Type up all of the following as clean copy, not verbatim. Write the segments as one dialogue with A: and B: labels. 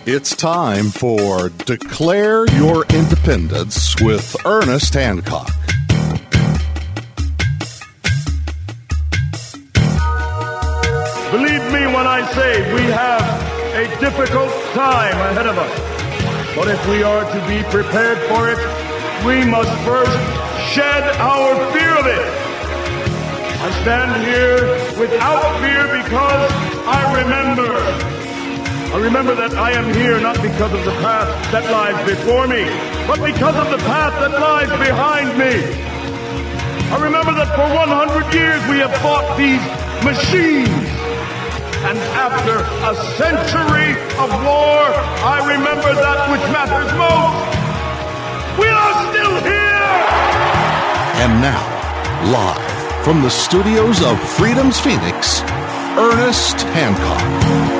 A: It's time for Declare Your Independence with Ernest Hancock.
B: Believe me when I say we have a difficult time ahead of us. But if we are to be prepared for it, we must first shed our fear of it. I stand here without fear because I remember that I am here not because of the path that lies before me, but because of the path that lies behind me. I remember that for 100 years we have fought these machines. And after a century of war, I remember that which matters most. We are still here!
A: And now, live from the studios of Freedom's Phoenix, Ernest Hancock.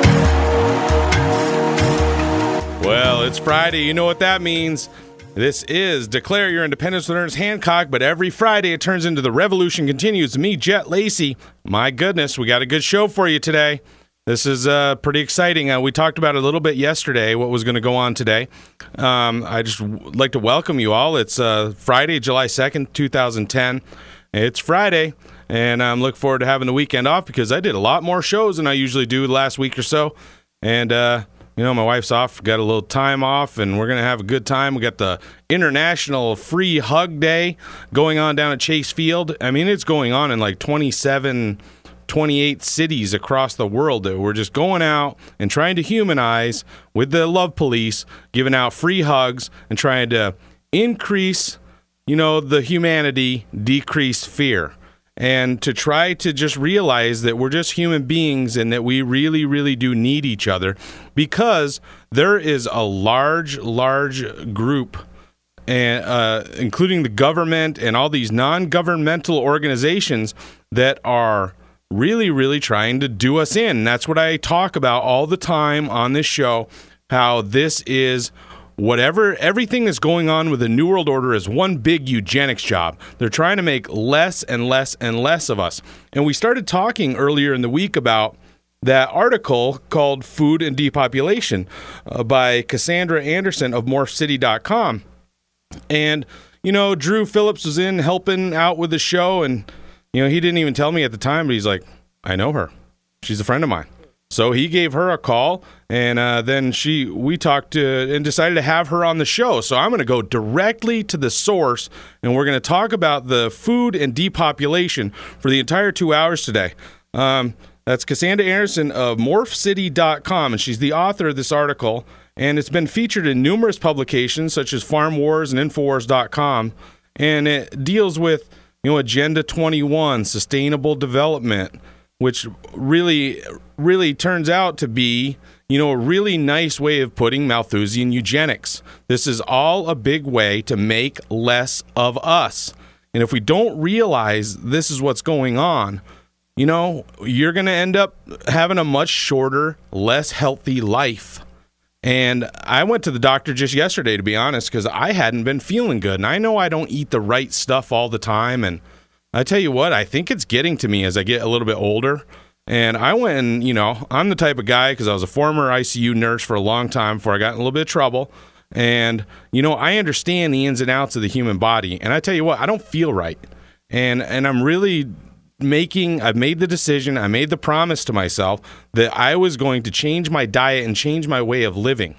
C: Well, it's Friday. You know what that means. This is Declare Your Independence with Ernest Hancock, but every Friday it turns into The Revolution Continues. Me, Jet Lacey. My goodness, we got a good show for you today. This is pretty exciting. We talked about it a little bit yesterday, what was going to go on today. I just like to welcome you all. It's Friday, July 2nd, 2010. It's Friday, and I'm looking forward to having the weekend off because I did a lot more shows than I usually do the last week or so. And, my wife's off, got a little time off, and we're going to have a good time. We got the International Free Hug Day going on down at Chase Field. I mean, it's going on in like 28 cities across the world. That we're just going out and trying to humanize with the love police, giving out free hugs and trying to increase, the humanity, decrease fear. And to try to just realize that we're just human beings and that we really, really do need each other, because there is a large group, and including the government and all these non-governmental organizations that are really, really trying to do us in. And that's what I talk about all the time on this show, how this is everything that's going on with the New World Order is one big eugenics job. They're trying to make less and less and less of us. And we started talking earlier in the week about that article called Food and Depopulation by Cassandra Anderson of MorphCity.com. And, Drew Phillips was in helping out with the show, and, he didn't even tell me at the time, but he's like, I know her. She's a friend of mine. So he gave her a call, and then we talked and decided to have her on the show. So I'm going to go directly to the source, and we're going to talk about the food and depopulation for the entire 2 hours today. That's Cassandra Anderson of MorphCity.com, and she's the author of this article, and it's been featured in numerous publications such as Farm Wars and Infowars.com, and it deals with Agenda 21, sustainable development, which really, really turns out to be, a really nice way of putting Malthusian eugenics. This is all a big way to make less of us. And if we don't realize this is what's going on, you're going to end up having a much shorter, less healthy life. And I went to the doctor just yesterday, to be honest, because I hadn't been feeling good. And I know I don't eat the right stuff all the time. And I tell you what, I think it's getting to me as I get a little bit older. And I went and, I'm the type of guy, because I was a former ICU nurse for a long time before I got in a little bit of trouble. And, I understand the ins and outs of the human body. And I tell you what, I don't feel right. And I'm really I've made the decision, I made the promise to myself that I was going to change my diet and change my way of living.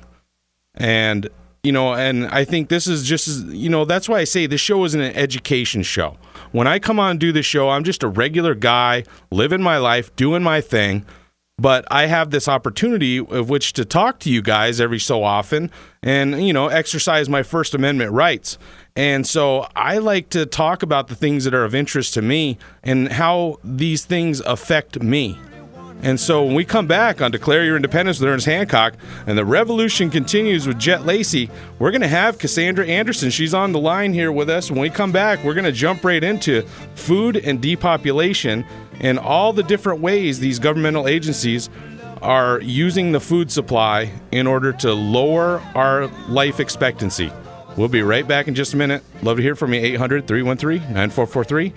C: And, and I think this is just, that's why I say this show isn't an education show. When I come on and do this show, I'm just a regular guy, living my life, doing my thing. But I have this opportunity of which to talk to you guys every so often and, exercise my First Amendment rights. And so I like to talk about the things that are of interest to me and how these things affect me. And so when we come back on Declare Your Independence with Ernest Hancock and the revolution continues with Jet Lacey, we're going to have Cassandra Anderson. She's on the line here with us. When we come back, we're going to jump right into food and depopulation and all the different ways these governmental agencies are using the food supply in order to lower our life expectancy. We'll be right back in just a minute. Love to hear from you. 800-313-9443.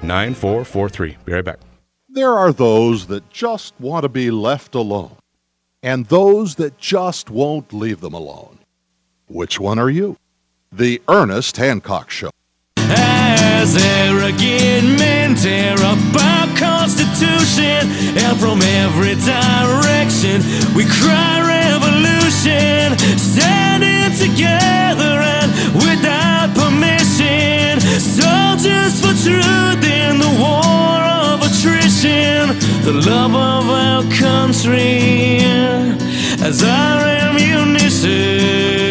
C: 1-800-313-9443. Be right back.
A: There are those that just want to be left alone. and those that just won't leave them alone. Which one are you? The Ernest Hancock Show.
D: As arrogant men tear up our Constitution, and from every direction we cry revolution, standing together and without permission, soldiers for truth in the war of attrition, the love of our country as our ammunition.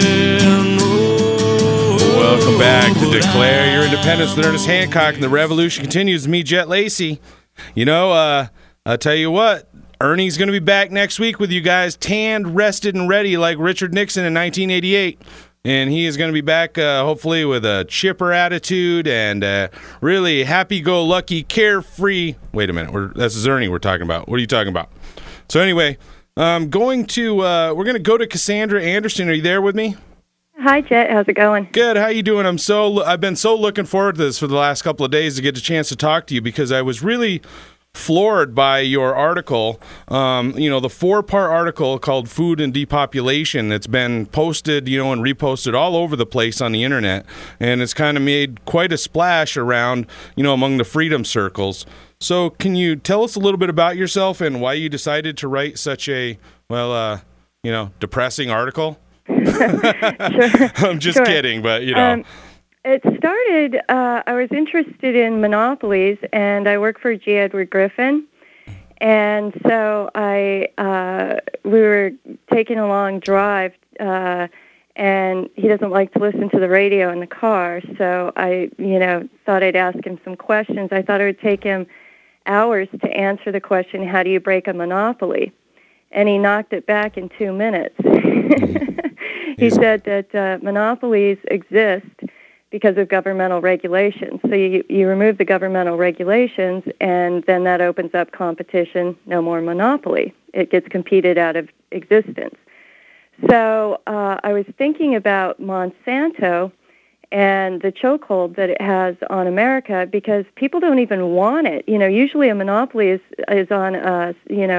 C: Welcome back to Declare Your Independence with Ernest Hancock, and the revolution continues. Me, Jet Lacey. You know, I'll tell you what, Ernie's going to be back next week with you guys, tanned, rested, and ready like Richard Nixon in 1988. And he is going to be back, hopefully, with a chipper attitude and really happy-go-lucky, carefree. Wait a minute, this is Ernie we're talking about. What are you talking about? So anyway, we're going to go to Cassandra Anderson. Are you there with me?
E: Hi, Jet. How's it going?
C: Good. How you doing? I've been so looking forward to this for the last couple of days to get a chance to talk to you, because I was really floored by your article, the 4-part article called Food and Depopulation that's been posted, and reposted all over the place on the internet. And it's kind of made quite a splash around, among the freedom circles. So can you tell us a little bit about yourself and why you decided to write such a, depressing article?
E: Sure.
C: I'm just kidding, but
E: it started, I was interested in monopolies, and I work for G. Edward Griffin, and so we were taking a long drive, and he doesn't like to listen to the radio in the car, so I, thought I'd ask him some questions. I thought it would take him hours to answer the question, how do you break a monopoly? And he knocked it back in 2 minutes. He said that monopolies exist because of governmental regulations. So you remove the governmental regulations, and then that opens up competition, no more monopoly. It gets competed out of existence. So I was thinking about Monsanto and the chokehold that it has on America, because people don't even want it. Usually a monopoly is on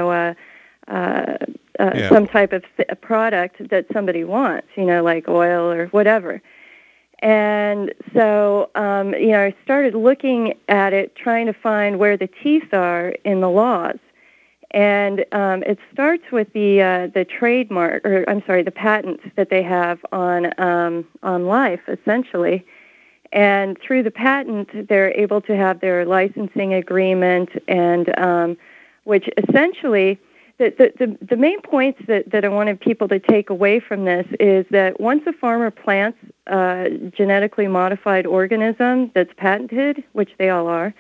E: some type of product that somebody wants, like oil or whatever. And so, I started looking at it, trying to find where the teeth are in the laws. And it starts with the trademark, the patents that they have on life, essentially. And through the patent, they're able to have their licensing agreement, and which essentially, the main points that I wanted people to take away from this is that once a farmer plants a genetically modified organism that's patented, which they all are,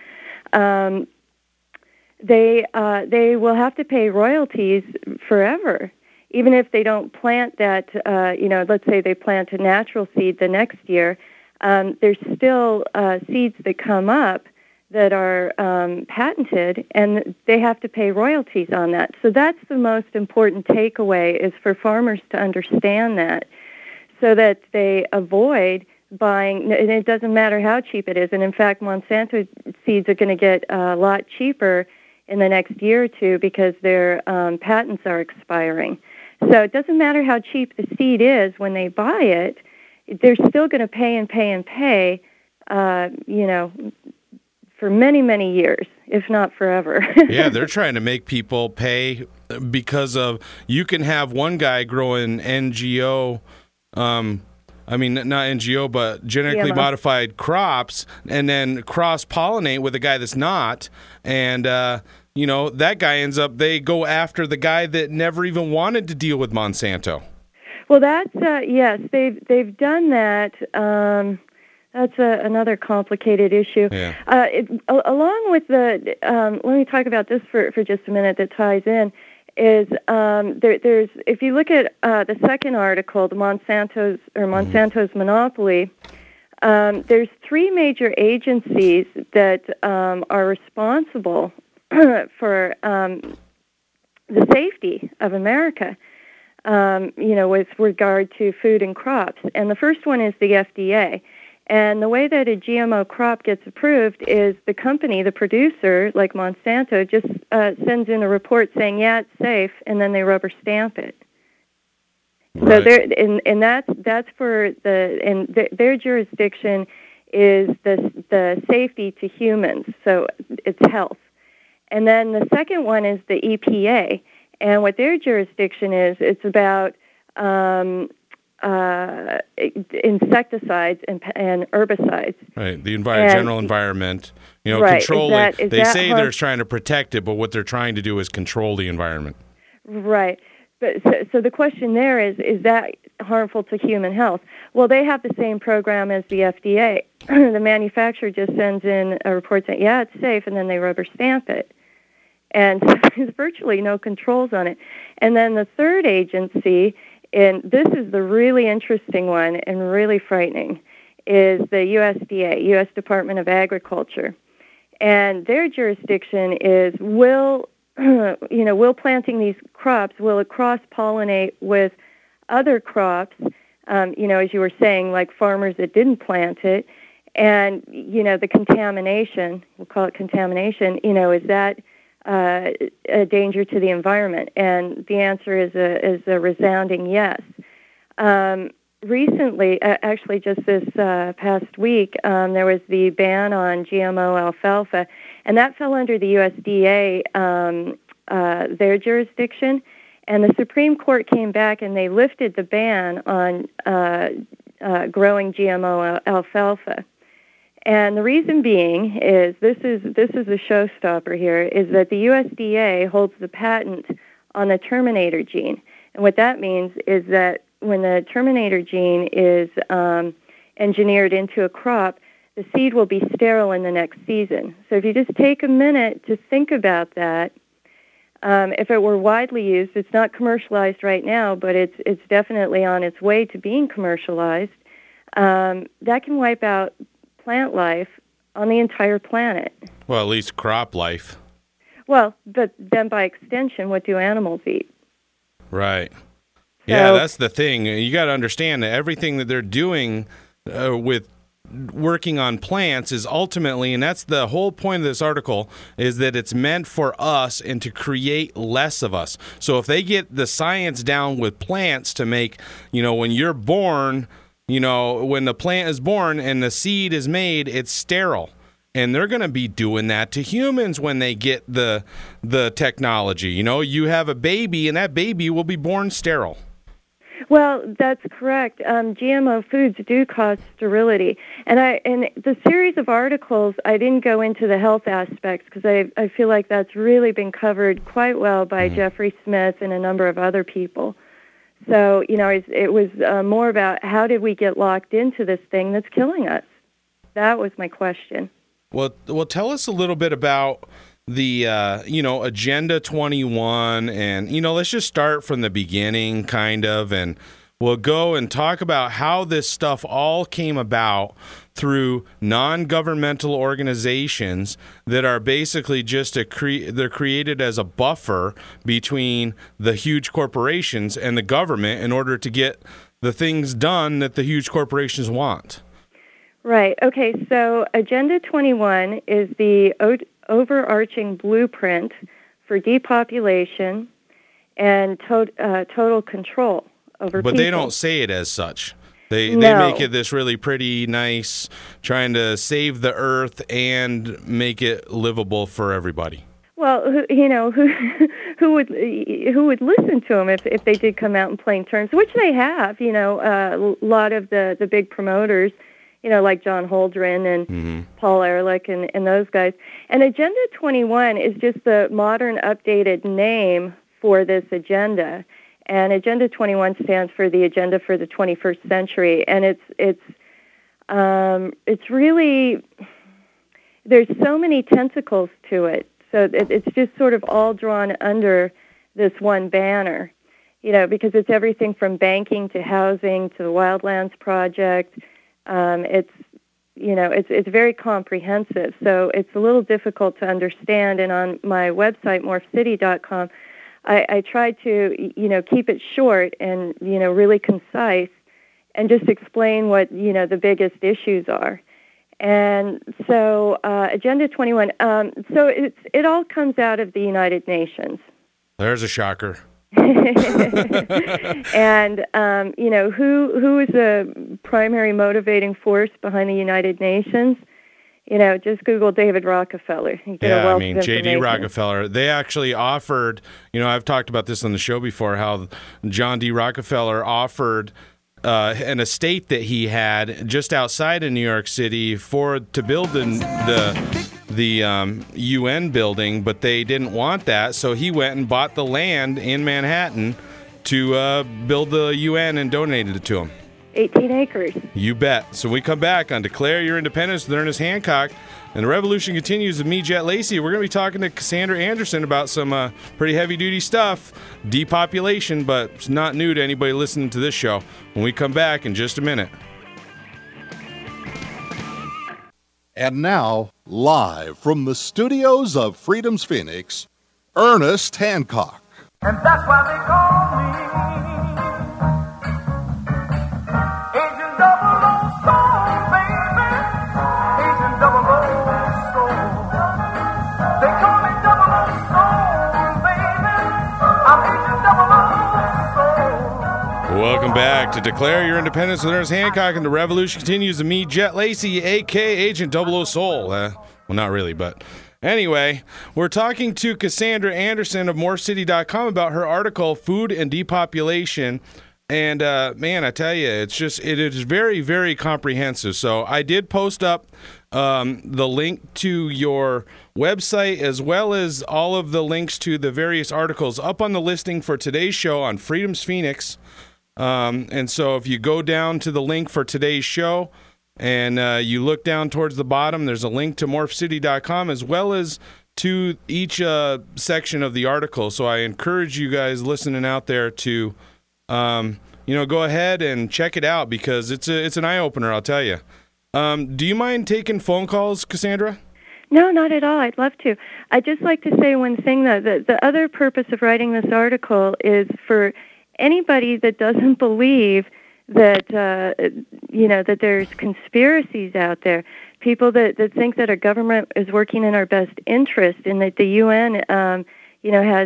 E: they will have to pay royalties forever, even if they don't plant that. Let's say they plant a natural seed the next year. There's still seeds that come up that are patented, and they have to pay royalties on that. So that's the most important takeaway, is for farmers to understand that, so that they avoid buying, and it doesn't matter how cheap it is. And in fact, Monsanto seeds are going to get a lot cheaper in the next year or two because their patents are expiring. So it doesn't matter how cheap the seed is when they buy it, they're still going to pay and pay and pay, for many, many years, if not forever.
C: Yeah, they're trying to make people pay because of, you can have one guy growing NGO, not NGO, but genetically modified crops, and then cross-pollinate with a guy that's not, and, that guy ends up, they go after the guy that never even wanted to deal with Monsanto.
E: Well, that's, yes, they've done that. That's another complicated issue. Yeah. Along with the, let me talk about this for just a minute that ties in, is there's, if you look at the second article, the Monsanto's monopoly, there's 3 major agencies that are responsible for the safety of America, with regard to food and crops. And the first one is the FDA. And the way that a GMO crop gets approved is the company, the producer, like Monsanto, just sends in a report saying, yeah, it's safe, and then they rubber stamp it.
C: Right.
E: So that's for their jurisdiction is the safety to humans, so it's health. And then the second one is the EPA, and what their jurisdiction is, it's about insecticides and herbicides.
C: Right, the general environment.
E: Right,
C: control it. They say they're
E: harm-
C: trying to protect it, but what they're trying to do is control the environment.
E: Right. But so the question there is that harmful to human health? Well, they have the same program as the FDA. The manufacturer just sends in a report saying, yeah, it's safe, and then they rubber stamp it. And so there's virtually no controls on it. And then the third agency, and this is the really interesting one and really frightening, is the USDA, U.S. Department of Agriculture. And their jurisdiction is will planting these crops, will it cross-pollinate with other crops, as you were saying, like farmers that didn't plant it, and, the contamination, we'll call it contamination, is that a danger to the environment? And the answer is a resounding yes. Recently, actually just this past week, there was the ban on GMO alfalfa, and that fell under the USDA, their jurisdiction. And the Supreme Court came back and they lifted the ban on growing GMO alfalfa. And the reason being is this is a showstopper here, is that the USDA holds the patent on the terminator gene. And what that means is that when the terminator gene is engineered into a crop, the seed will be sterile in the next season. So if you just take a minute to think about that, if it were widely used, it's not commercialized right now, but it's definitely on its way to being commercialized, that can wipe out plant life on the entire planet.
C: Well, at least crop life.
E: Well, but then by extension, what do animals eat?
C: Right. Yeah, that's the thing. You got to understand that everything that they're doing with working on plants is ultimately, and that's the whole point of this article, is that it's meant for us and to create less of us. So if they get the science down with plants to make, when you're born, when the plant is born and the seed is made, it's sterile. And they're going to be doing that to humans when they get the technology. You have a baby and that baby will be born sterile.
E: Well, that's correct. GMO foods do cause sterility. And in the series of articles, I didn't go into the health aspects because I feel like that's really been covered quite well by Jeffrey Smith and a number of other people. So, it was more about how did we get locked into this thing that's killing us? That was my question.
C: Well, tell us a little bit about the, Agenda 21, and, let's just start from the beginning, kind of, and we'll go and talk about how this stuff all came about through non-governmental organizations that are basically just they're created as a buffer between the huge corporations and the government in order to get the things done that the huge corporations want.
E: Right. Okay, so Agenda 21 is the overarching blueprint for depopulation and total control over people.
C: But they don't say it as such. They make it this really pretty nice, trying to save the earth and make it livable for everybody.
E: Well, who would listen to them if they did come out in plain terms, which they have. A lot of the big promoters, like John Holdren and Paul Ehrlich and those guys. And Agenda 21 is just the modern, updated name for this agenda. And Agenda 21 stands for the Agenda for the 21st Century. And it's really, there's so many tentacles to it. So it's just sort of all drawn under this one banner, because it's everything from banking to housing to the Wildlands Project. It's very comprehensive, so it's a little difficult to understand. And on my website, morphcity.com, I try to, keep it short and, really concise and just explain what the biggest issues are. And so Agenda 21. So it all comes out of the United Nations.
C: There's a shocker.
E: And who is the primary motivating force behind the United Nations? Just Google David Rockefeller. You get a wealth of
C: J.D.
E: information.
C: Rockefeller. They actually offered, I've talked about this on the show before, how John D. Rockefeller offered an estate that he had just outside of New York City to build the UN building, but they didn't want that, so he went and bought the land in Manhattan to build the UN and donated it to him.
E: 18 acres.
C: You bet. So we come back on Declare Your Independence with Ernest Hancock, and the revolution continues with me, Jet Lacey. We're going to be talking to Cassandra Anderson about some pretty heavy-duty stuff, depopulation, but it's not new to anybody listening to this show. When we come back in just a minute.
A: And now, live from the studios of Freedom's Phoenix, Ernest Hancock.
F: And that's why they call me Agent 007, baby. Agent 007. They call me 007, baby. I'm Agent 007.
C: Welcome back to Declare Your Independence with Ernest Hancock, and the revolution continues to me, Jet Lacey, a.k.a. Agent 00 Soul. Well, not really, but anyway, we're talking to Cassandra Anderson of MoreCity.com about her article, Food and Depopulation. And, man, I tell you, it is very, very comprehensive. So I did post up the link to your website, as well as all of the links to the various articles up on the listing for today's show on Freedom's Phoenix. And so if you go down to the link for today's show and you look down towards the bottom, there's a link to morphcity.com as well as to each section of the article. So I encourage you guys listening out there to, go ahead and check it out, because it's an eye-opener, I'll tell you. Do you mind taking phone calls, Cassandra?
E: No, not at all. I'd love to. I'd just like to say one thing, though. The other purpose of writing this article is for anybody that doesn't believe that that there's conspiracies out there, people that think that our government is working in our best interest, and that the UN has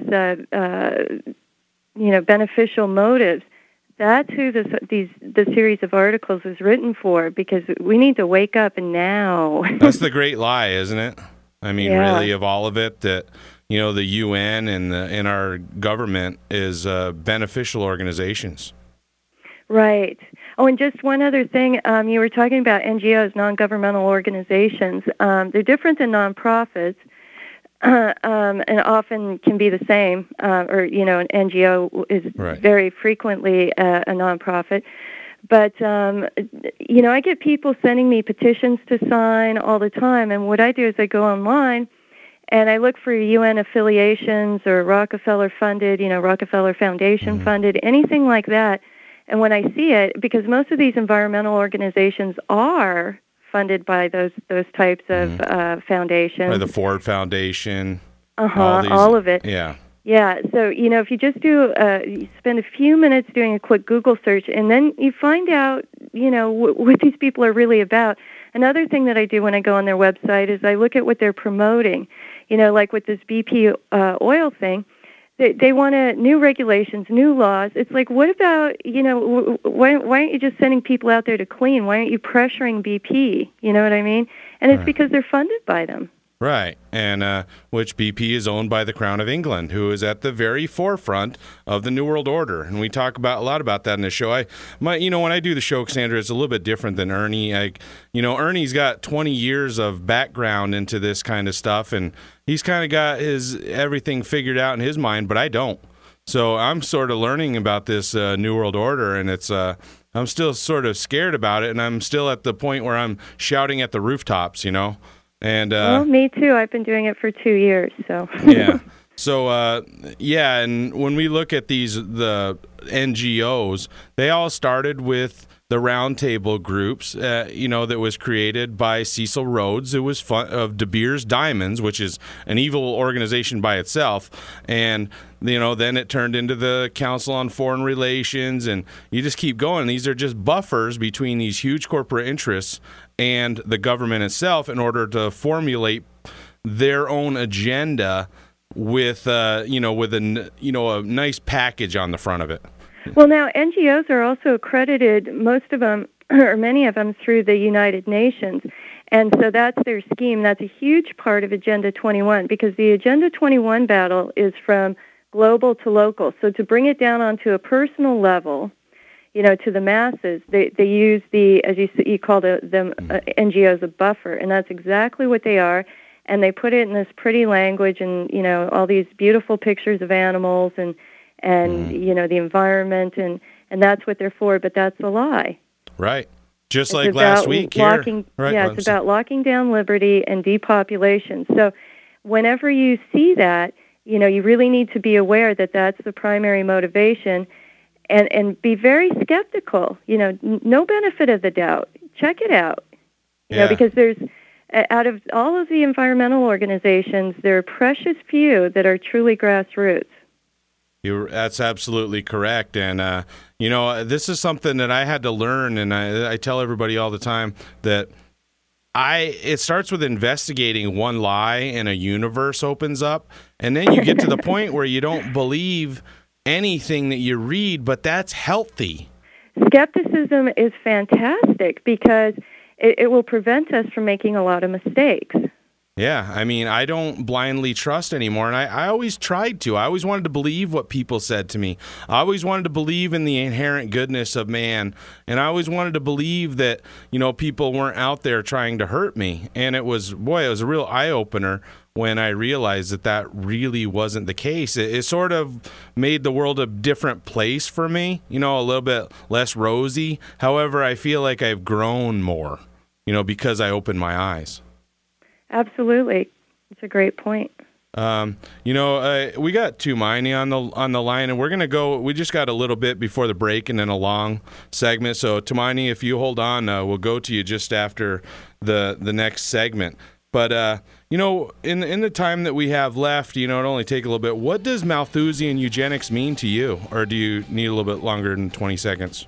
E: beneficial motives. That's who the series of articles is written for, because we need to wake up now.
C: That's the great lie, isn't it? I mean,
E: Yeah.
C: really, of all of it, that the UN and our government is beneficial organizations.
E: Right. Oh, and just one other thing. You were talking about NGOs, non-governmental organizations. They're different than nonprofits, and often can be the same. An NGO is
C: Right.
E: very frequently a nonprofit. But, I get people sending me petitions to sign all the time. And what I do is I go online and I look for UN affiliations or Rockefeller funded, Rockefeller Foundation funded, anything like that. And when I see it, because most of these environmental organizations are funded by those types of foundations.
C: By the Ford Foundation.
E: All of it.
C: Yeah.
E: Yeah, so, if you just you spend a few minutes doing a quick Google search, and then you find out, what these people are really about. Another thing that I do when I go on their website is I look at what they're promoting. Like with this BP oil thing, they want new regulations, new laws. It's like, what about, why aren't you just sending people out there to clean? Why aren't you pressuring BP? You know what I mean? And it's because they're funded by them.
C: Right, and which BP is owned by the Crown of England, who is at the very forefront of the New World Order, and we talk a lot about that in the show. When I do the show, Cassandra, it's a little bit different than Ernie. Ernie's got 20 years of background into this kind of stuff, and he's kind of got his everything figured out in his mind, but I don't. So I'm sort of learning about this New World Order, and it's I'm still sort of scared about it, and I'm still at the point where I'm shouting at the rooftops, And
E: well, me too. I've been doing it for 2 years, so.
C: Yeah. So, and when we look at the NGOs, they all started with the roundtable groups, that was created by Cecil Rhodes. It was of De Beers Diamonds, which is an evil organization by itself. And, then it turned into the Council on Foreign Relations, and you just keep going. These are just buffers between these huge corporate interests and the government itself in order to formulate their own agenda with a nice package on the front of it.
E: Well, now NGOs are also accredited, most of them, or many of them, through the United Nations. And so that's their scheme. That's a huge part of Agenda 21, because the Agenda 21 battle is from global to local. So to bring it down onto a personal level, to the masses, they use as you call them NGOs, a buffer, and that's exactly what they are. And they put it in this pretty language and, all these beautiful pictures of animals and the environment, and that's what they're for, but that's a lie.
C: Right. Just like last week here.
E: It's about locking down liberty and depopulation. So whenever you see that, you really need to be aware that that's the primary motivation, and be very skeptical. No benefit of the doubt. Check it out. Because there's, out of all of the environmental organizations, there are precious few that are truly grassroots.
C: That's absolutely correct. And, this is something that I had to learn, and I tell everybody all the time that it starts with investigating one lie and a universe opens up, and then you get to the point where you don't believe anything that you read, but that's healthy.
E: Skepticism is fantastic because it will prevent us from making a lot of mistakes.
C: Yeah, I don't blindly trust anymore, and I always tried to. I always wanted to believe what people said to me. I always wanted to believe in the inherent goodness of man, and I always wanted to believe that, people weren't out there trying to hurt me. And it was a real eye-opener when I realized that really wasn't the case. It sort of made the world a different place for me, a little bit less rosy. However, I feel like I've grown more, because I opened my eyes.
E: Absolutely. It's a great point.
C: We got Tumaini on the line, and we're going to go. We just got a little bit before the break and then a long segment. So, Tumaini, if you hold on, we'll go to you just after the next segment. But, in the time that we have left, it only take a little bit. What does Malthusian eugenics mean to you? Or do you need a little bit longer than 20 seconds?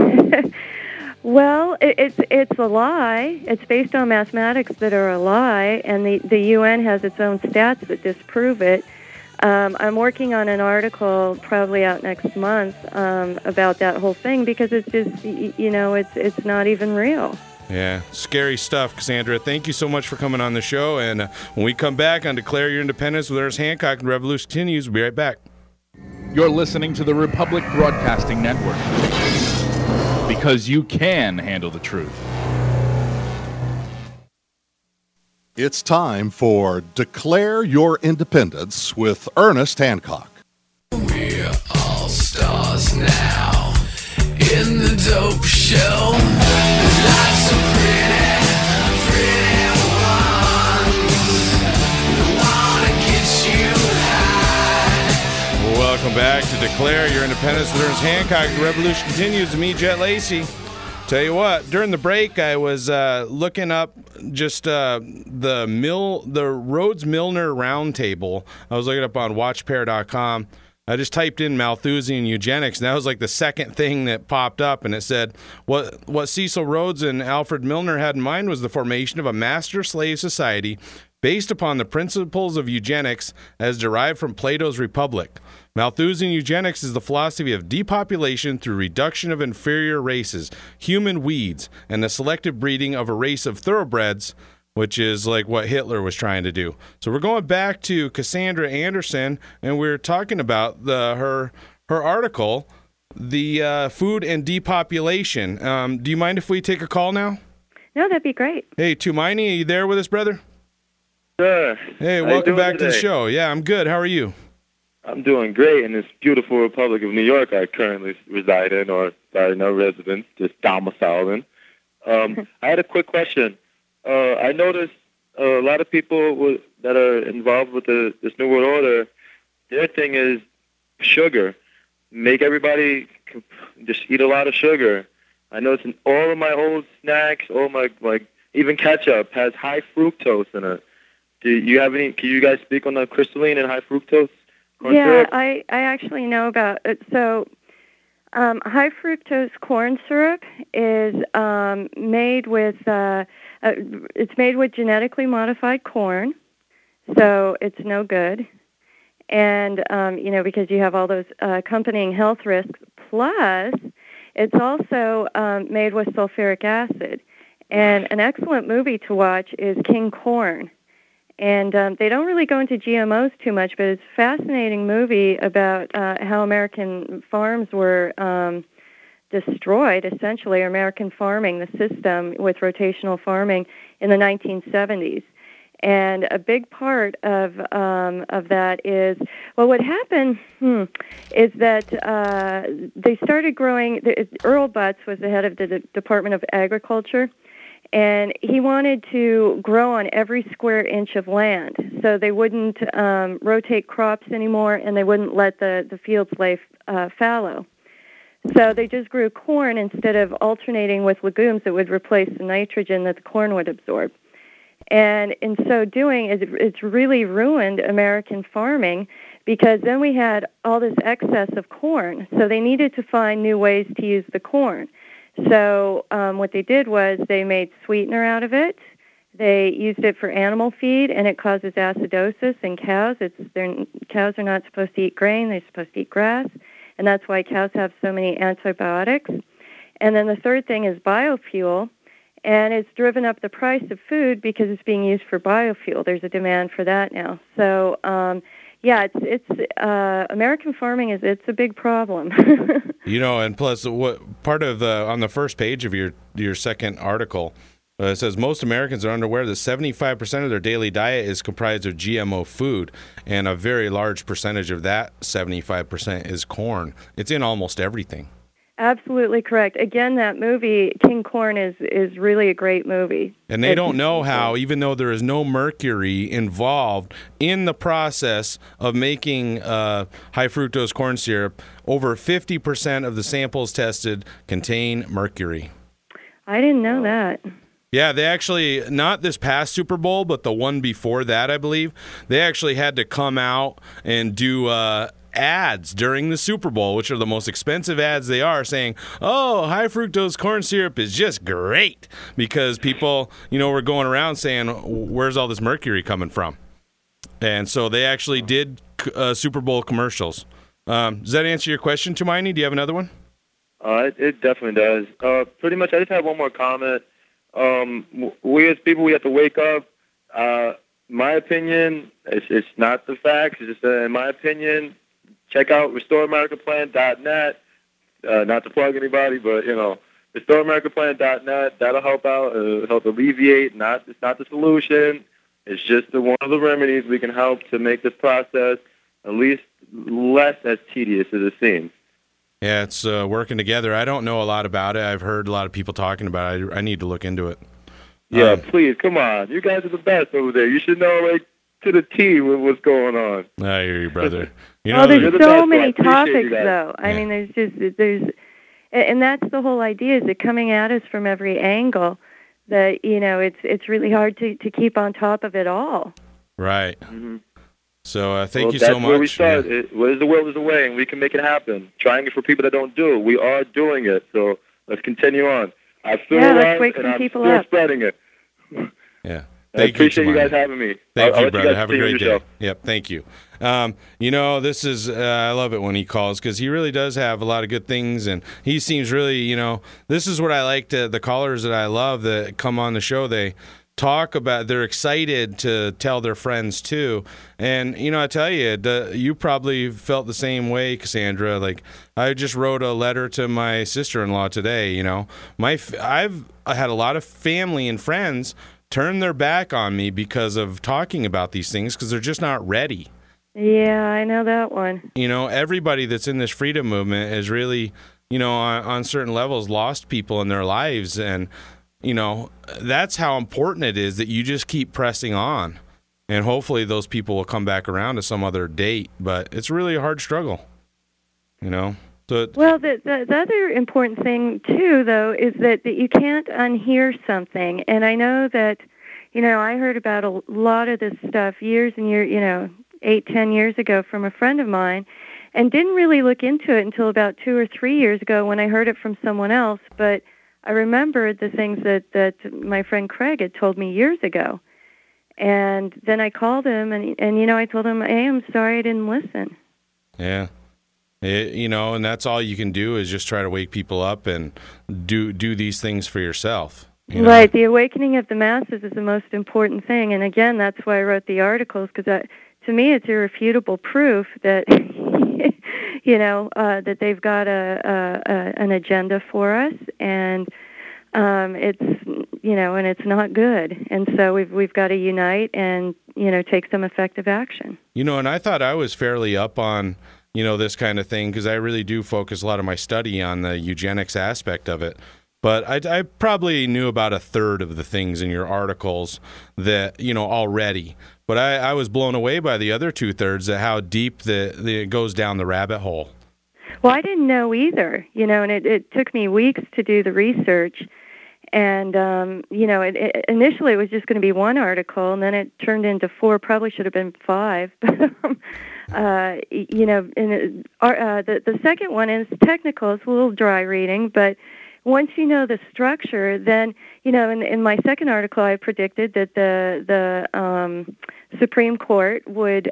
E: Well, it's a lie. It's based on mathematics that are a lie, and the UN has its own stats that disprove it. I'm working on an article, probably out next month, about that whole thing, because it's just, it's not even real.
C: Yeah, scary stuff, Cassandra. Thank you so much for coming on the show, and when we come back on Declare Your Independence with Ernest Hancock and Revolution Continues, we'll be right back.
G: You're listening to the Republic Broadcasting Network. Because you can handle the truth.
A: It's time for Declare Your Independence with Ernest Hancock.
D: We're all stars now in the dope show. Lots of pretty ones wanna get you high.
C: Welcome back to Declare Your Independence with Ernest Hancock. The revolution continues. Me, Jet Lacey. Tell you what, during the break, I was looking up just the Rhodes-Milner Roundtable. I was looking up on watchpair.com. I just typed in Malthusian eugenics, and that was like the second thing that popped up, and it said what Cecil Rhodes and Alfred Milner had in mind was the formation of a master-slave society based upon the principles of eugenics as derived from Plato's Republic. Malthusian eugenics is the philosophy of depopulation through reduction of inferior races, human weeds, and the selective breeding of a race of thoroughbreds, which is like what Hitler was trying to do. So we're going back to Cassandra Anderson, and we're talking about her article, the Food and Depopulation. Do you mind if we take a call now?
E: No, that'd be great.
C: Hey, Tumaini, are you there with us, brother?
H: Sure.
C: Hey, welcome back to the show. Yeah, I'm good. How are you?
H: I'm doing great in this beautiful Republic of New York I currently reside in, or no residence, just domiciled in. I had a quick question. I noticed a lot of people that are involved with this New World Order, their thing is sugar. make everybody just eat a lot of sugar. I noticed in all of my old snacks, all my even ketchup has high fructose in it. Do you have any? Can you guys speak on the crystalline and high fructose corn syrup?
E: I actually know about it. So high fructose corn syrup is made with it's made with genetically modified corn, so it's no good. And because you have all those accompanying health risks. Plus, it's also made with sulfuric acid. And an excellent movie to watch is King Corn. And they don't really go into GMOs too much, but it's a fascinating movie about how American farms were destroyed, essentially, American farming, the system with rotational farming in the 1970s. And a big part of that is, well, what happened is that they started growing. Earl Butz was the head of the Department of Agriculture, and he wanted to grow on every square inch of land. So they wouldn't rotate crops anymore, and they wouldn't let the fields lay fallow. So they just grew corn instead of alternating with legumes that would replace the nitrogen that the corn would absorb. And in so doing, it's really ruined American farming because then we had all this excess of corn. So they needed to find new ways to use the corn. So what they did was they made sweetener out of it. They used it for animal feed, and it causes acidosis in cows. Cows are not supposed to eat grain. They're supposed to eat grass, and that's why cows have so many antibiotics. And then the third thing is biofuel. And it's driven up the price of food because it's being used for biofuel. There's a demand for that now. So, it's American farming it's a big problem.
C: And plus, what part of on the first page of your second article, it says most Americans are unaware that 75% of their daily diet is comprised of GMO food, and a very large percentage of that 75% is corn. It's in almost everything.
E: Absolutely correct. Again, that movie, King Corn, is really a great movie.
C: And they don't know how, even though there is no mercury involved in the process of making high fructose corn syrup, over 50% of the samples tested contain mercury.
E: I didn't know that.
C: Yeah, they actually, not this past Super Bowl, but the one before that, I believe, they actually had to come out and do ads during the Super Bowl, which are the most expensive ads they are, saying, oh, high fructose corn syrup is just great, because people, were going around saying, where's all this mercury coming from? And so they actually did Super Bowl commercials. Does that answer your question, Tumaini? Do you have another one?
H: It definitely does. Pretty much, I just have one more comment. We as people, we have to wake up. My opinion, it's not the facts. It's just in my opinion, check out RestoreAmericaPlan.net. Not to plug anybody, but, RestoreAmericaPlan.net. That'll help out, help alleviate. It's not the solution. It's just one of the remedies we can help to make this process at least less as tedious as it seems.
C: Yeah, it's working together. I don't know a lot about it. I've heard a lot of people talking about it. I need to look into it.
H: Yeah, please, come on. You guys are the best over there. You should know, to the T with what's going on.
C: I hear you, brother.
E: There's so many topics, though. I mean, and that's the whole idea, is that coming at us from every angle, that, it's really hard to keep on top of it all.
C: Right.
H: Mm-hmm.
C: So thank you so much.
H: That's where we start. Where is the will is the way, and we can make it happen. Trying it for people that don't do it. We are doing it, so let's continue on. I feel
E: let's wake some
H: I'm
E: people
H: still
E: up.
H: spreading it.
C: Yeah.
H: I appreciate you guys having me.
C: Thank you, brother.
H: You
C: Have a great day. Yep, thank you. This is, I love it when he calls, because he really does have a lot of good things, and he seems really, this is what I like the callers that I love that come on the show. They talk about, they're excited to tell their friends too. And, I tell you, you probably felt the same way, Cassandra. Like, I just wrote a letter to my sister-in-law today, I've had a lot of family and friends turn their back on me because of talking about these things, because they're just not ready.
E: Yeah, I know that one.
C: Everybody that's in this freedom movement has really, on certain levels lost people in their lives. And, that's how important it is that you just keep pressing on. And hopefully those people will come back around to some other date. But it's really a hard struggle. You know. So
E: Well, the other important thing too, though, is that you can't unhear something. And I know that, I heard about a lot of this stuff years and years, 8-10 years ago from a friend of mine, and didn't really look into it until about 2 or 3 years ago when I heard it from someone else. But I remembered the things that my friend Craig had told me years ago. And then I called him, and I told him, hey, I'm sorry I didn't listen.
C: yeah. And that's all you can do is just try to wake people up and do these things for yourself.
E: Right. The awakening of the masses is the most important thing. And again, that's why I wrote the articles, because to me it's irrefutable proof that, that they've got an agenda for us, and it's, and it's not good. And so we've got to unite and, take some effective action.
C: And I thought I was fairly up on this kind of thing, because I really do focus a lot of my study on the eugenics aspect of it. But I probably knew about a third of the things in your articles that, already. But I was blown away by the other 2/3 of how deep it goes down the rabbit hole.
E: Well, I didn't know either, and it took me weeks to do the research. And, initially it was just going to be one article, and then it turned into 4, probably should have been 5. The second one is technical. It's a little dry reading, but once you know the structure, then, in my second article, I predicted that the Supreme Court would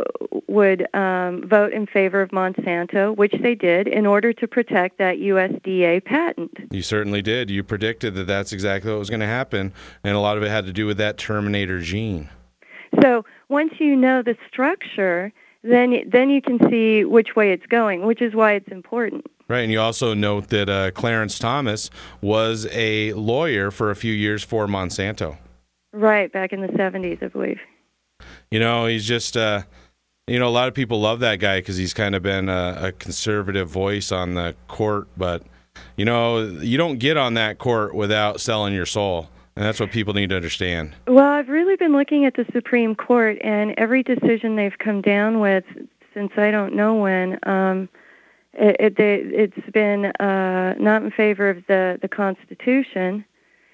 E: vote in favor of Monsanto, which they did, in order to protect that USDA patent.
C: You certainly did. You predicted that that's exactly what was going to happen, and a lot of it had to do with that Terminator gene.
E: So once you know the structure, then you can see which way it's going, which is why it's important.
C: Right, and you also note that Clarence Thomas was a lawyer for a few years for Monsanto.
E: Right, back in the 70s, I believe.
C: He's just, a lot of people love that guy because he's kind of been a conservative voice on the court, but, you don't get on that court without selling your soul, and that's what people need to understand.
E: Well, I've really been looking at the Supreme Court, and every decision they've come down with since I don't know when, it's been not in favor of the Constitution.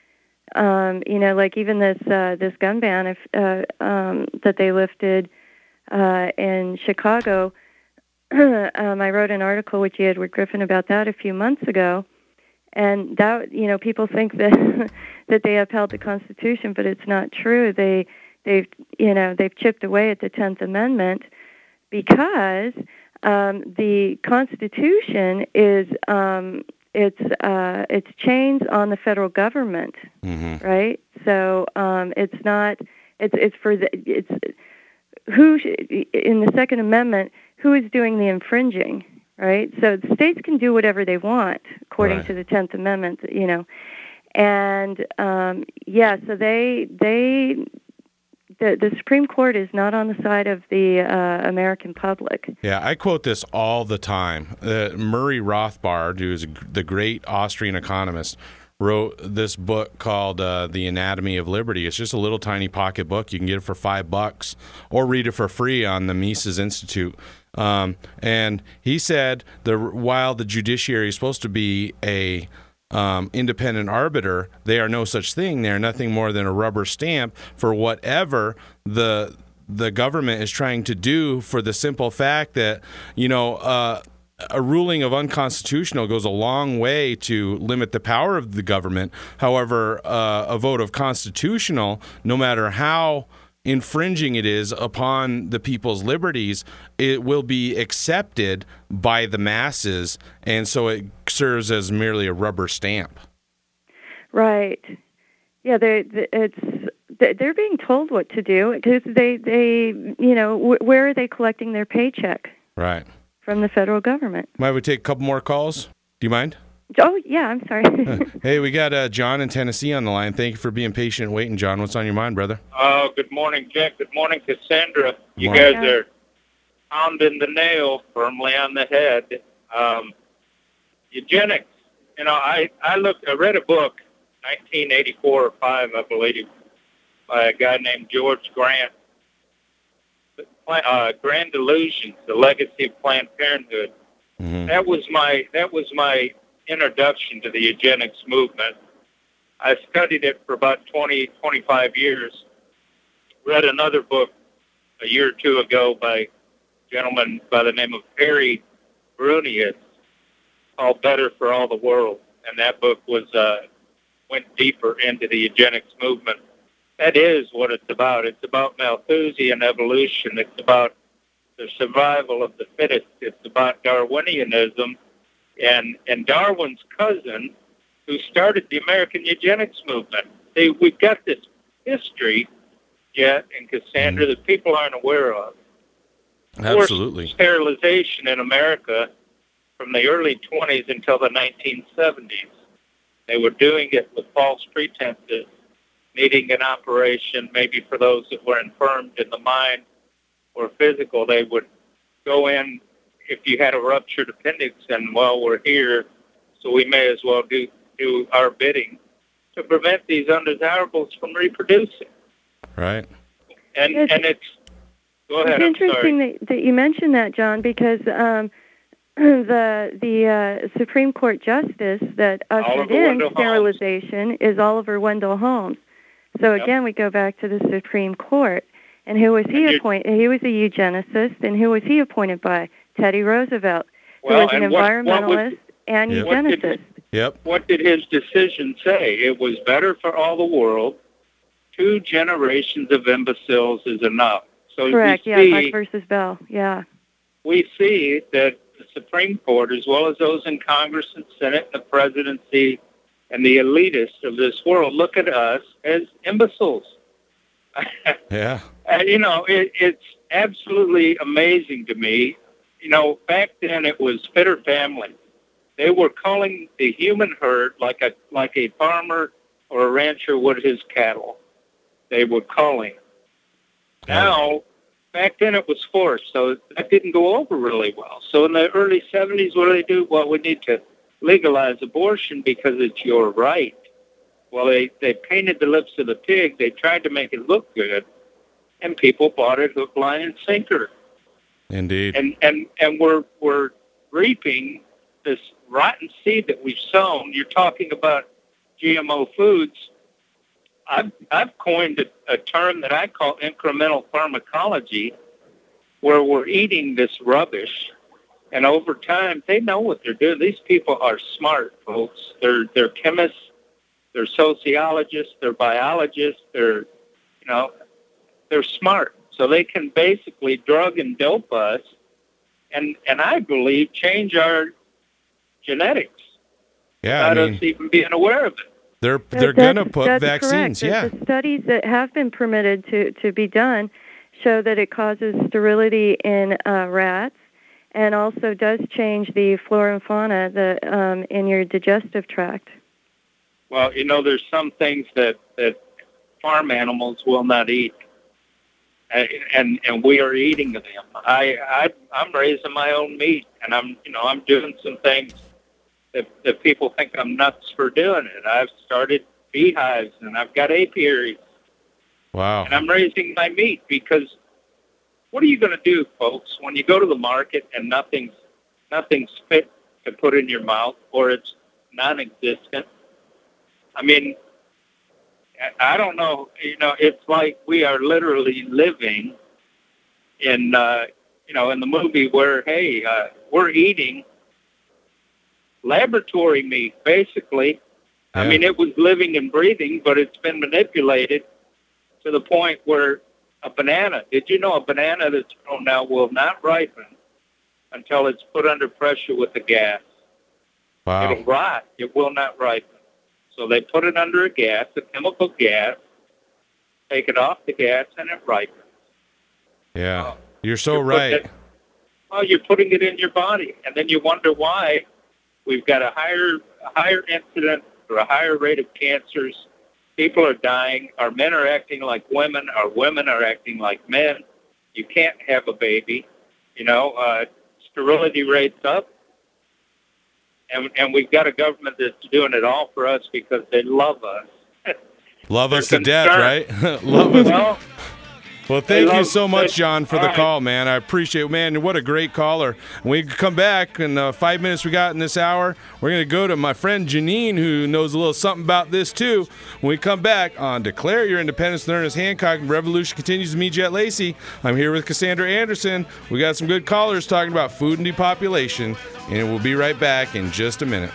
E: Like even this gun ban that they lifted in Chicago. I wrote an article with Edward Griffin about that a few months ago, and that people think that that they upheld the Constitution, but it's not true. They've chipped away at the 10th Amendment because the Constitution is it's chains on the federal government, right? So it's not it's who in the Second Amendment, who is doing the infringing, right? So the states can do whatever they want according to the 10th Amendment, and so the Supreme Court is not on the side of the American public.
C: Yeah, I quote this all the time. Murray Rothbard, who is the great Austrian economist, wrote this book called The Anatomy of Liberty. It's just a little tiny pocket book. You can get it for $5 or read it for free on the Mises Institute. And he said while the judiciary is supposed to be a independent arbiter, they are no such thing. They are nothing more than a rubber stamp for whatever the government is trying to do, for the simple fact that, a ruling of unconstitutional goes a long way to limit the power of the government. However, a vote of constitutional, no matter how infringing it is upon the people's liberties, it will be accepted by the masses, and so it serves as merely a rubber stamp.
E: Right. Yeah, they're being told what to do because they where are they collecting their paycheck?
C: Right.
E: From the federal government.
C: Might we take a couple more calls? Do you mind?
E: Oh, yeah, I'm sorry.
C: Hey, we got John in Tennessee on the line. Thank you for being patient and waiting, John. What's on your mind, brother?
I: Good morning, Jack. Good morning, Cassandra. You guys are pounding the nail firmly on the head. Eugenics. I read a book, 1984 or 5, I believe, by a guy named George Grant. Grand Illusions, The Legacy of Planned Parenthood. That was my introduction to the eugenics movement. I studied it for about 20, 25 years. Read another book a year or two ago by a gentleman by the name of Perry Brunius called Better for All the World. And that book was went deeper into the eugenics movement. That is what it's about. It's about Malthusian evolution. It's about the survival of the fittest. It's about Darwinianism. And Darwin's cousin, who started the American eugenics movement. We've got this history, Jet and Cassandra, that people aren't aware of.
C: Absolutely.
I: Forced sterilization in America from the early 20s until the 1970s. They were doing it with false pretenses, needing an operation maybe for those that were infirmed in the mind or physical. They would go in if you had a ruptured appendix and, well, we're here, so we may as well do our bidding to prevent these undesirables from reproducing.
C: Right.
I: And it's, go ahead,
E: It's interesting that you mentioned that, John, because the Supreme Court justice that ushered in sterilization is Oliver Wendell Holmes. So again, we go back to the Supreme Court. And who was he appointed? He was a eugenicist, and who was he appointed by? Teddy Roosevelt, who was an environmentalist and eugenicist.
I: What did his decision say? It was better for all the world. 2 generations of imbeciles is enough. So
E: correct, Buck versus Bell,
I: we see that the Supreme Court, as well as those in Congress and Senate and the presidency and the elitists of this world, look at us as imbeciles.
C: Yeah.
I: It's absolutely amazing to me. Back then it was fitter family. They were culling the human herd like a farmer or a rancher would his cattle. They were culling. Now, back then it was forced, so that didn't go over really well. So in the early 70s, what do they do? Well, we need to legalize abortion because it's your right. Well, they painted the lips of the pig. They tried to make it look good, and people bought it hook, line, and sinker.
C: Indeed.
I: And we're reaping this rotten seed that we've sown. You're talking about GMO foods. I've coined a term that I call incremental pharmacology, where we're eating this rubbish, and over time they know what they're doing. These people are smart, folks. They're chemists, they're sociologists, they're biologists, they're smart. So they can basically drug and dope us, and I believe change our genetics without us even being aware of it.
C: They're going to put
E: that's
C: vaccines,
E: correct. The studies that have been permitted to be done show that it causes sterility in rats, and also does change the flora and fauna in your digestive tract.
I: Well, there's some things that farm animals will not eat, and we are eating them. I'm raising my own meat, and I'm doing some things that people think I'm nuts for doing it. I've started beehives, and I've got apiaries.
C: Wow.
I: And I'm raising my meat because what are you going to do, folks, when you go to the market and nothing's fit to put in your mouth, or it's non-existent? I mean, I don't know. It's like we are literally living in, in the movie where, hey, we're eating laboratory meat, basically. Yeah. I mean, it was living and breathing, but it's been manipulated to the point where a banana, did you know a banana that's grown now will not ripen until it's put under pressure with the gas?
C: Wow.
I: It'll rot. It will not ripen. So they put it under a gas, a chemical gas, take it off the gas, and it ripens.
C: Yeah, you're so right.
I: You're putting it in your body, and then you wonder why we've got a higher incident or a higher rate of cancers. People are dying. Our men are acting like women. Our women are acting like men. You can't have a baby. Sterility rates up. And we've got a government that's doing it all for us because they love us.
C: Love us to death, right? Love us.
I: Well,
C: Well, thank you
I: love-
C: so much, John, for the
I: all right.
C: call, man. I appreciate it. Man, what a great caller. When we come back in the 5 minutes we got in this hour, we're going to go to my friend Janine, who knows a little something about this, too. When we come back on Declare Your Independence with Ernest Hancock, Revolution Continues with me, Jet Lacey. I'm here with Cassandra Anderson. We got some good callers talking about food and depopulation, and we'll be right back in just a minute.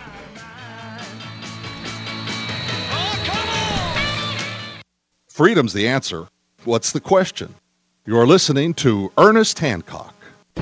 A: Freedom's the answer. What's the question? You're listening to Ernest Hancock.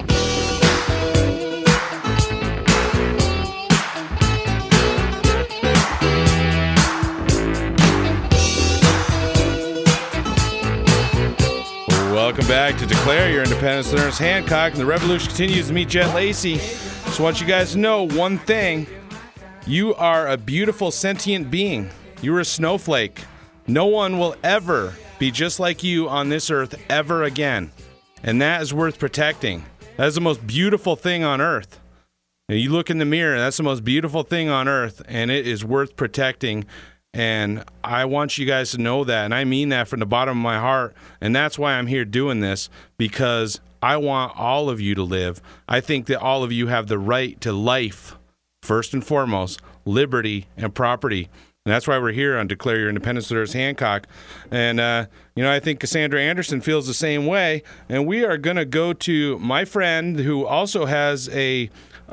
C: Welcome back to Declare Your Independence with Ernest Hancock, and the revolution continues to meet Jet Lacey. Just want you guys to know one thing. You are a beautiful sentient being. You're a snowflake. No one will ever be just like you on this earth ever again. And that is worth protecting. That is the most beautiful thing on earth. And you look in the mirror, that's the most beautiful thing on earth, and it is worth protecting. And I want you guys to know that, and I mean that from the bottom of my heart. And that's why I'm here doing this, because I want all of you to live. I think that all of you have the right to life, first and foremost, liberty and property. And that's why we're here on Declare Your Independence with Ernest Hancock. And, I think Cassandra Anderson feels the same way. And we are going to go to my friend who also has a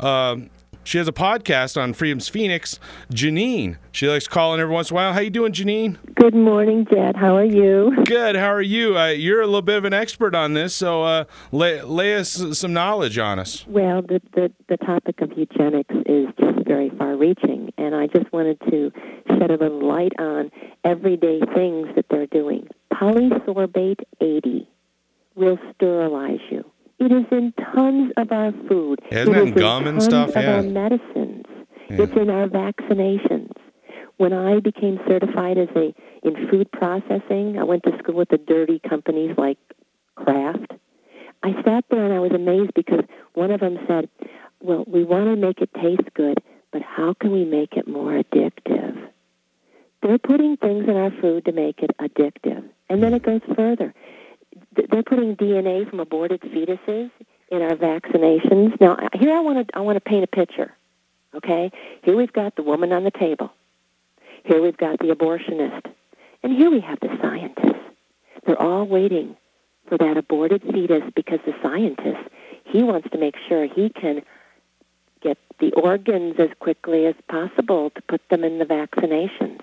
C: podcast on Freedom's Phoenix, Janine. She likes calling every once in a while. How you doing, Janine?
J: Good morning, Jet. How are you?
C: Good. How are you? You're a little bit of an expert on this, so lay us some knowledge on us.
J: Well, the topic of eugenics is just very far-reaching, and I just wanted to shed a little light on everyday things that they're doing. Polysorbate 80 will sterilize you. It is in tons of our food.
C: Isn't that in gum and stuff?
J: Of
C: Yeah.
J: our medicines.
C: Yeah.
J: It's in our vaccinations. When I became certified in food processing, I went to school with the dirty companies like Kraft. I sat there and I was amazed because one of them said, well, we want to make it taste good, but how can we make it more addictive? They're putting things in our food to make it addictive. And then it goes further. They're putting DNA from aborted fetuses in our vaccinations. Now, here I want to paint a picture, okay? Here we've got the woman on the table. Here we've got the abortionist. And here we have the scientists. They're all waiting for that aborted fetus because the scientist, he wants to make sure he can get the organs as quickly as possible to put them in the vaccinations.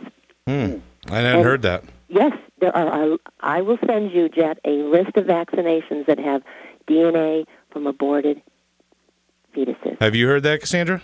C: I hadn't heard that.
J: Yes, there are. I will send you, Jet, a list of vaccinations that have DNA from aborted fetuses.
C: Have you heard that, Cassandra?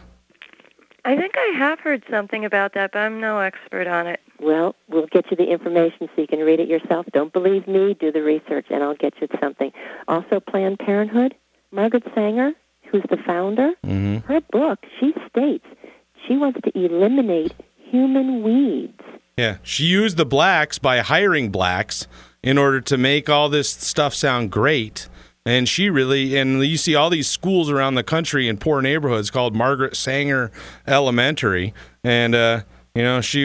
E: I think I have heard something about that, but I'm no expert on it.
J: Well, we'll get you the information so you can read it yourself. Don't believe me, do the research, and I'll get you something. Also, Planned Parenthood, Margaret Sanger, who's the founder, her book, she states she wants to eliminate human weeds.
C: Yeah, she used the blacks by hiring blacks in order to make all this stuff sound great. And she really, and you see all these schools around the country in poor neighborhoods called Margaret Sanger Elementary. And, she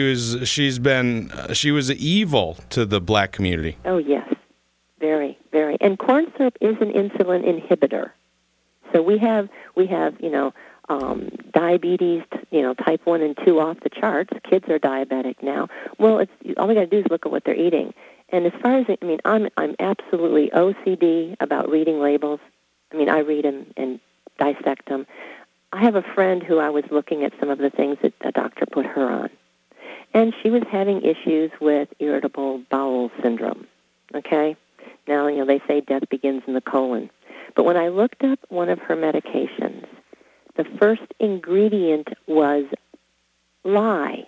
C: was evil to the black community.
J: Oh, yes. Very, very. And corn syrup is an insulin inhibitor. So we have diabetes, type 1 and 2 off the charts. Kids are diabetic now. Well, all we got to do is look at what they're eating. And as far as, I'm absolutely OCD about reading labels. I read them and dissect them. I have a friend who I was looking at some of the things that a doctor put her on. And she was having issues with irritable bowel syndrome. Okay? Now, they say death begins in the colon. But when I looked up one of her medications, the first ingredient was lye.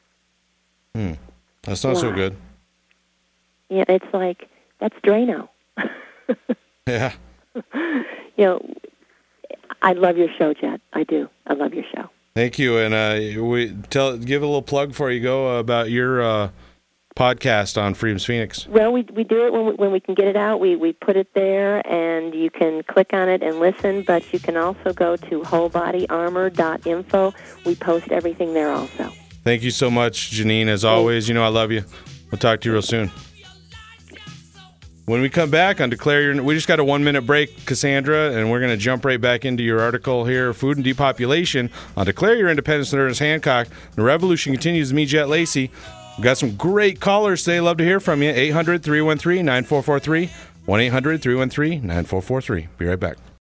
C: That's not so good.
J: Yeah, it's like, that's Drano.
C: Yeah.
J: I love your show, Jet. I do. I love your show.
C: Thank you. And give a little plug before you go about your podcast on Freedom's Phoenix.
J: Well, we do it when we can get it out. We put it there, and you can click on it and listen, but you can also go to wholebodyarmor.info. We post everything there also.
C: Thank you so much, Janine. As always, I love you. We'll talk to you real soon. When we come back on Declare Your... We just got a 1-minute break, Cassandra, and we're going to jump right back into your article here, Food and Depopulation, on Declare Your Independence with Ernest Hancock. The revolution continues. Me, Jet Lacey. We've got some great callers today. Love to hear from you. 800-313-9443. 1-800-313-9443. Be right back.